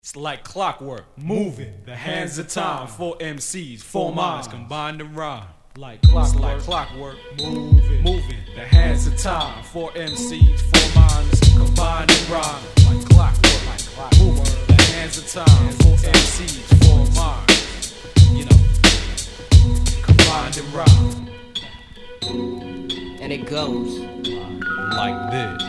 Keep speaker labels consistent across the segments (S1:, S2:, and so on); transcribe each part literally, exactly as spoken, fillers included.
S1: It's like clockwork, moving, the hands of time. Four M Cs, four minds combined to rhyme. Like clockwork, like clockwork, moving, moving, the hands of time. Four M Cs, four minds combined to rhyme. Like clockwork, like clockwork, moving, the hands of time. Four M Cs, four minds, you know, combined to rhyme.
S2: And it goes
S1: like this.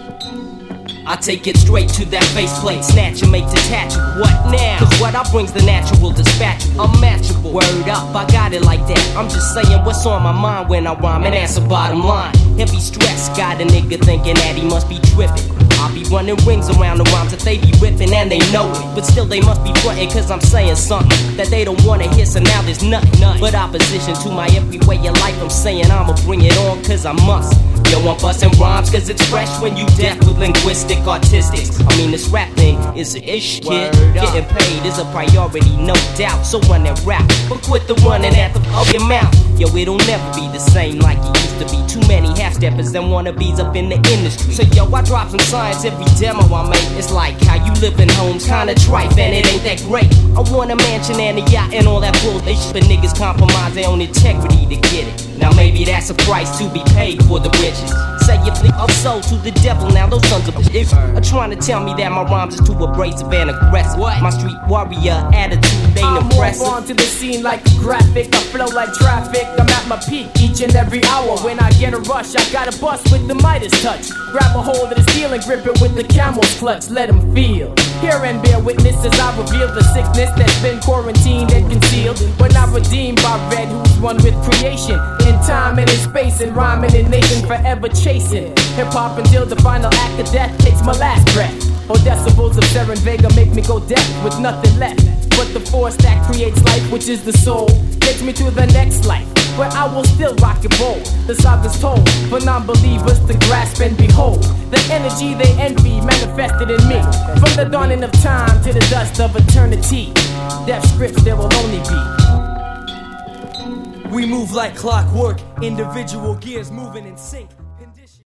S2: I take it straight to that faceplate, snatch and make detachable. What now? Cause what I bring's the natural, dispatchable, unmatchable. Word up, I got it like that. I'm just saying what's on my mind when I rhyme, and that's the bottom line. Heavy stress, got a nigga thinking that he must be tripping. I'll be running rings around the rhymes that they be ripping, and they know it. But still they must be frontin' cause I'm saying something that they don't wanna hear, so now there's nothing, nothing but opposition to my every way of life. I'm saying I'ma bring it on cause I must. Yo, I'm bustin' rhymes cause it's fresh when you deaf with linguistic artistics. I mean this rap thing is a ish, kid. Getting paid is a priority, no doubt. So run that rap, but quit the running at the fucking mouth. Yo, it'll never be the same like it used to be. Too many half-steppers and wannabes up in the industry. So yo, I drop some science every demo I make. It's like how you live in homes, kinda trife, and it ain't that great. I want a mansion and a yacht and all that bullshit, but niggas compromise their own integrity to get it. Now maybe that's a price to be paid for the riches. Say you think I'm sold to the devil, now those sons of bitches are trying to tell me that my rhymes is too abrasive and aggressive. What? My street warrior attitude ain't
S3: I'm
S2: impressive.
S3: I'm onto the scene like a graphic, I flow like traffic. I'm at my peak each and every hour. When I get a rush, I gotta bust with the Midas touch. Grab a hold of the steel and grip it with the camel's clutch. Let them feel. Hear and bear witness as I reveal the sickness that's been quarantined and concealed. When I redeemed by Red, who's one with creation. In time and in space and rhyming in nation, forever chasing hip-hop until the final act of death takes my last breath. Or decibels of Seren Vega make me go deaf with nothing left but the force that creates life, which is the soul. Takes me to the next life, where I will still rock and roll. The saga's told for non-believers to grasp and behold the energy they envy manifested in me. From the dawning of time to the dust of eternity, death scripts there will only be.
S4: We move like clockwork, individual gears moving in sync.